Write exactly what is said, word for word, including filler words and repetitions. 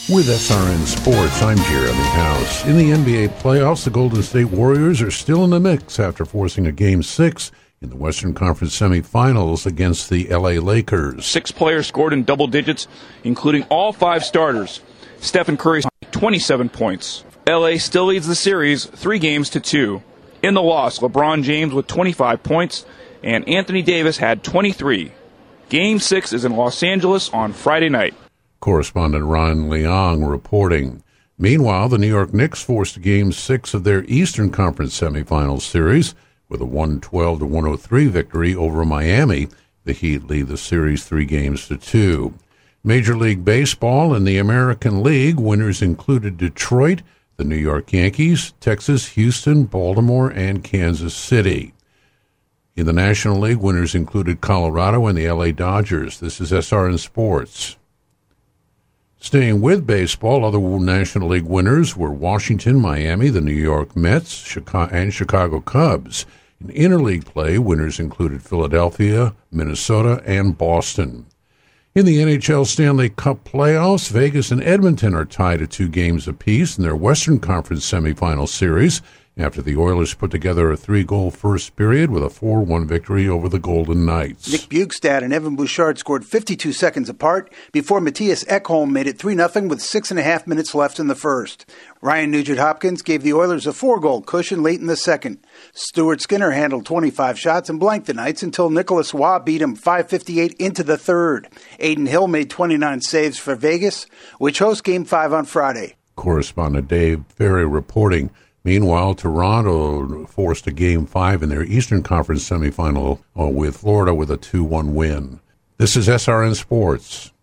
With S R N Sports, I'm Jeremy House. In the N B A playoffs, the Golden State Warriors are still in the mix after forcing a Game six in the Western Conference semifinals against the L A Lakers. Six players scored in double digits, including all five starters. Stephen Curry, twenty-seven points. L A still leads the series three games to two. In the loss, LeBron James with twenty-five points, and Anthony Davis had twenty-three. Game six is in Los Angeles on Friday night. Correspondent Ron Leong reporting. Meanwhile, the New York Knicks forced Game six of their Eastern Conference semifinals series with a one twelve to one oh three victory over Miami. The Heat lead the series three games to two. Major League Baseball and the American League winners included Detroit, the New York Yankees, Texas, Houston, Baltimore, and Kansas City. In the National League, winners included Colorado and the L A Dodgers. This is S R N Sports. Staying with baseball, other National League winners were Washington, Miami, the New York Mets, Chicago, and Chicago Cubs. In interleague play, winners included Philadelphia, Minnesota, and Boston. In the N H L Stanley Cup playoffs, Vegas and Edmonton are tied at two games apiece in their Western Conference semifinal series after the Oilers put together a three-goal first period with a four one victory over the Golden Knights. Nick Bjugstad and Evan Bouchard scored fifty-two seconds apart before Matthias Ekholm made it three nothing with six and a half minutes left in the first. Ryan Nugent-Hopkins gave the Oilers a four-goal cushion late in the second. Stuart Skinner handled twenty-five shots and blanked the Knights until Nicholas Waugh beat him five fifty-eight into the third. Aiden Hill made twenty-nine saves for Vegas, which hosts Game five on Friday. Correspondent Dave Ferry reporting. Meanwhile, Toronto forced a Game five in their Eastern Conference semifinal with Florida with a two one win. This is S R N Sports.